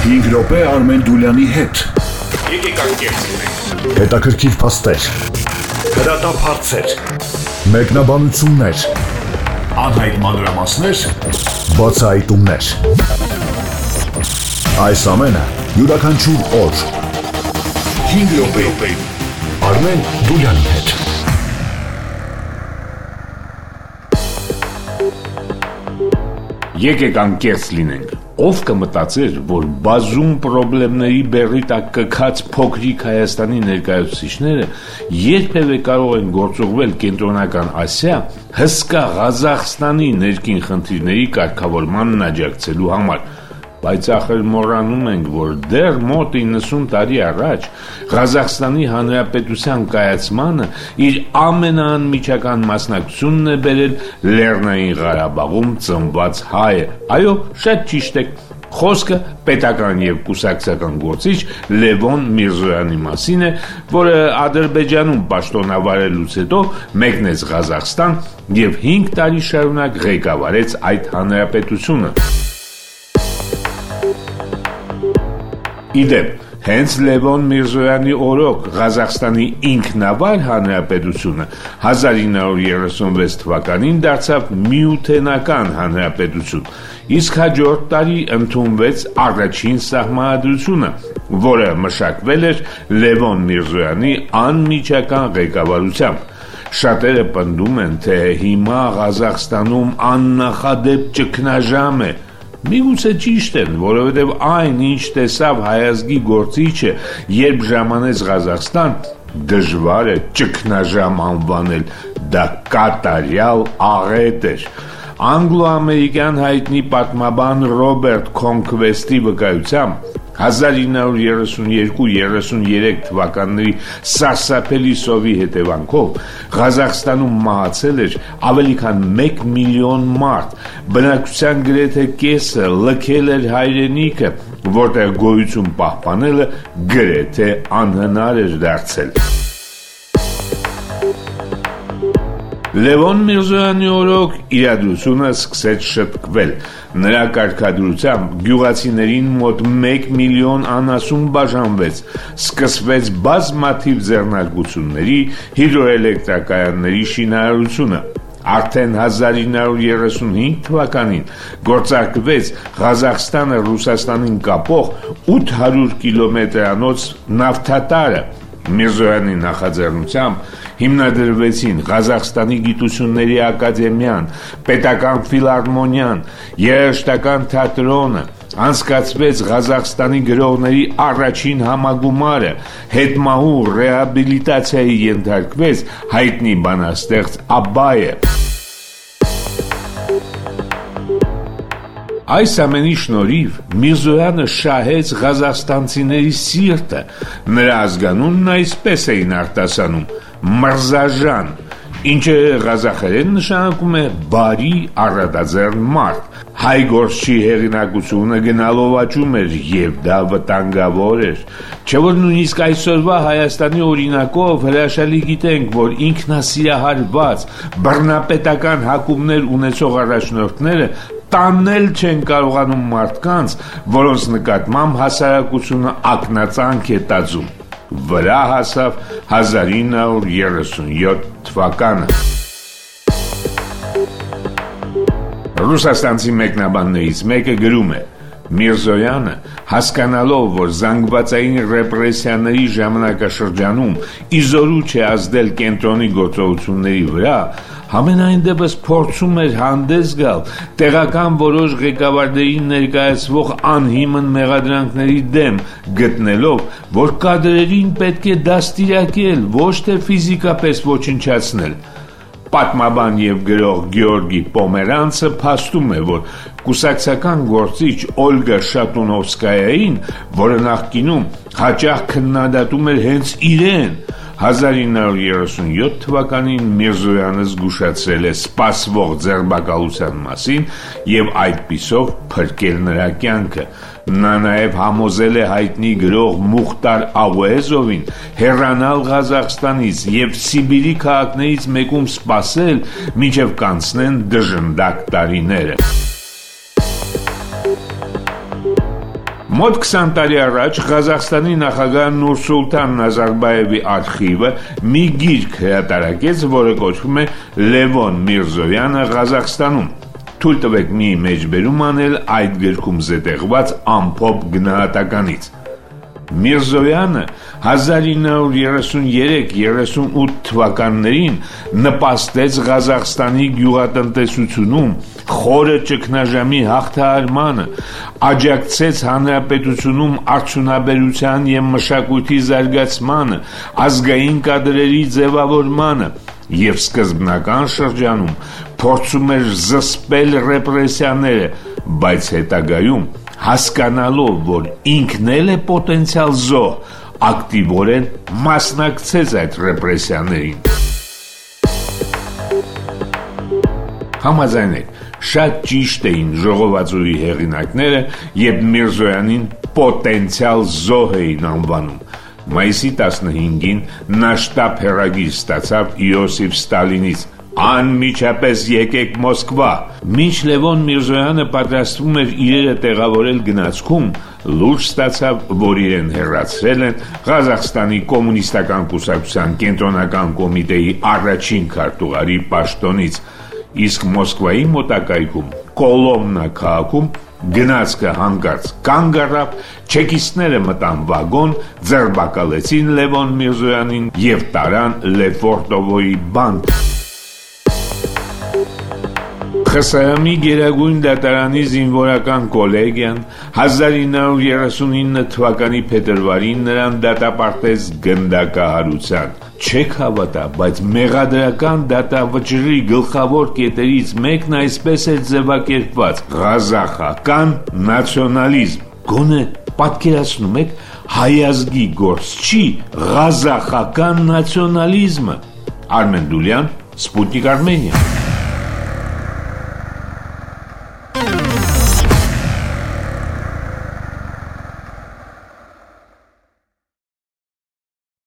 5 րոպե Արմեն Դուլյանի հետ։ Եկեք անկեղծենք։ Հետաքրքիր փաստեր, հրատապ հարցեր, մեկնաբանություններ, անհայտ մանրամասներ, բացահայտումներ։ Այս ամենը յուրաքանչյուր օր 5 րոպե Արմեն Դուլյանի հետ։ Եկեք անկեղծ լինենք։ Ով կմտածեր, որ բազում պրոբլեմների բեռի տակ կքած փոքրիկ Հայաստանի ներկայացուցիչները երբևէ կարող են գործուղվել Կենտրոնական Ասիա հսկա Ղազախստանի ներքին խնդիրների կարգավորմանն աջակցելու համար, բայց ախր մոռանում ենք, որ դեռ մոտ 90 տարի առաջ Ղազախստանի Հանրապետության կայացմանը իր ամենաանմիջական մասնակցությունն է բերել Լեռնային Ղարաբաղում ծնված հայը։ Այո, շատ ճիշտ եք։ Խոսքը պետական եւ կուսակցական գործիչ Լևոն Միրզոյանի մասին է, որը Ադրբեջանում պաշտոնավարելուց հետո մեկնեց Ղազախստան եւ 5 տարի շարունակ ղեկավարեց այդ հանրապետությունը։ Իդեպ, հենց Լևոն Միրզոյանի օրոք Ղազախստանի ինքնավար հանրապետությունը 1936 թվականին դարձավ միութենական հանրապետություն, իսկ հաջորդ տարի ընդունվեց առաջին սահմանադրությունը, որը մշակվել էր Լևոն Միրզոյանի անմիջական ղեկավարությամբ։ Շատերը պնդում են, թե հիմա Ղազախստանում աննախադեպ ճգնաժամ է։ Միգուցե ճիշտ են, որովհետև այն, ինչ տեսավ հայազգի գործիչը, երբ ժամանեց Ղազախստան, դժվար է ճգնաժամ անվանել, դա կատարյալ աղետ էր։ Անգլո-ամերիկյան հայտնի պատմաբան Ռոբերտ Քոնքվեստի վկայությամբ 1932-33 թվականների սարսափելի սովի հետևանքով Ղազախստանում մահացել էր ավելի քան 1 միլիոն մարդ, բնակչության գրեթե կեսը լքել էր հայրենիքը, որտեղ գոյություն պահպանելը գրեթե անհնար էր դարձել։ Լևոն Միրզոյանի օրոք իրադրությունը սկսեց շտկվել։ Նրա կարգադրությամբ գյուղացիներին մոտ 1 միլիոն անասուն բաժանվեց, սկսվեց բազմաթիվ ձեռնարկությունների, հիդրոէլեկտրակայանների շինարարությունը։ Արդեն 1935 թվականին գործարկվեց Ղազախստանը Ռուսաստանին կապող 800 կիլոմետրանոց նավթատարը։ Միրզոյանի նախաձեռնությամբ հիմնադրվեցին Ղազախստանի գիտությունների ակադեմիան, պետական ֆիլհարմոնիան, երաժշտական թատրոնը, անցկացվեց Ղազախստանի գրողների առաջին համագումարը, հետմահու ռեհաբիլիտացիայի ենթարկվեց հայտնի բանաստեղծ Աբայը։ Այս ամենի շնորհիվ Միրզոյանը շահեց ղազախստանցիների սիրտը, նրա ազգանունն այսպես էին արտասանում՝ Մրզաժան, ինչը ղազախերեն նշանակում է բարի առատաձեռն մարդ։ Հայ գործչի հեղինակությունը գնալով աճում էր եւ դա վտանգավոր էր։ Չէ՞ որ նույնիսկ այսօրվա Հայաստանի օրինակով հրաշալի գիտենք, որ ինքնասիրահարված բռնապետական հակումներ ունեցող առաջնորդները տանել չեն կարողանում մարդկանց, որոնց նկատմամբ հասարակությունը ակնածանք է տածում։ Վրա հասավ 1937 թվականը։ Ռուսաստանցի մեկնաբաններից մեկը գրում է. Միրզոյանը, հասկանալով, որ զանգվածային ռեպրեսիաների ժամանակաշրջանում իզորու չէ ազդել կենտրոնի գործողությունների վրա, համենայն դեպս փորձում էր հանդես գալ տեղական որոշ ղեկավարներին ներկայացվող անհիմն մեղադրանքների դեմ, գտնելով, որ կադրերին պետք է դաստիարակել, ոչ թե ֆիզիկապես ոչնչացնել։ Պատմաբան եւ գրող Գեորգի Պոմերանցը փաստում է, որ կուսակցական գործիչ Օլգա Շատունովսկայային, որը նախկինում հաճախ քննադատում էր հենց իրեն, 1937 թվականին Միրզոյանը զգուշացրել է սպասվող ձերբակալության մասին եւ այդպիսով փրկել նրա կյանքը։ Նա նաև համոզել է հայտնի գրող Մուխտար Աղուեզովին հեռանալ Ղազախստանից եւ Սիբիրի քաղաքներից մեկում սպասել, մինչև կանցնեն դժնդակ տարիները։ Մոտ 20 տարի առաջ Ղազախստանի նախագահ Նուրսուլտան Նազարբայևի արխիվը մի գիրք հրատարակեց, որը կոչվում է Լևոն Միրզոյանը Ղազախստանում։ Թույլ տվեք մի մեջբերում անել այդ գրքում զետեղված ամփոփ գնահատականից։ Միրզոյանը 1933-38 թվականներին նպաստեց Ղազախստանի գյուղատնտեսությունում խորը ճգնաժամի հաղթահարմանը, աջակցեց հանրապետությունում արդյունաբերության և մշակույթի զարգացմանը, ազգային կադրերի ձևավորմանը և սկզբնական շրջանում փորձում էր զսպել ռեպրեսիաները, բայց հետագայում հասկանալով, որ ինքն էլ է պոտենցիալ զոհ, ակտիվորեն մասնակցեց այդ ռեպրեսիաներին։ Համաձայնեք, շատ ճիշտ էին ժողովածուի հեղինակները, երբ Միրզոյանին պոտենցիալ զոհ էին անվանում։ Մայիսի 15-ին նա շտապ հեռագիր ստացավ Իոսիֆ Ստալինից. «Անմիջապես եկեք Մոսկվա»։ Մինչ Լևոն Միրզոյանը պատրաստվում էր իրերը տեղավորել գնացքում, լուրջ ստացավ, որ իրեն հեռացրել են Ղազախստանի կոմունիստական կուսակցության կենտրոնական կոմիտեի առաջին քարտուղարի պաշտոնից, իսկ Մոսկվայի մոտակայքում Կոլոմնա քաղաքում գնացքը հանկարծ կանգ առավ, չեկիստները մտան վագոն, ձերբակալեցին Լևոն Միրզոյանին և տարան Լեֆորտովոյի բանտ։ ԽՍՀՄ-ի Գերագույն դատարանի զինվորական կոլեգիան 1939 թվականի փետրվարին նրան դատապարտեց գնդակահարության։ Չեք հավատա, բայց մեղադրական դատավճռի գլխավոր կետերից մեկն այսպես էր ձևակերպված՝ ղազախական նացիոնալիզմ։ Գոնե պատկերացնում եք հայ ազգի գործչի ղազախական նացիոնալիզմը։ Արմեն Դուլյան, Սպուտնիկ Արմենիա։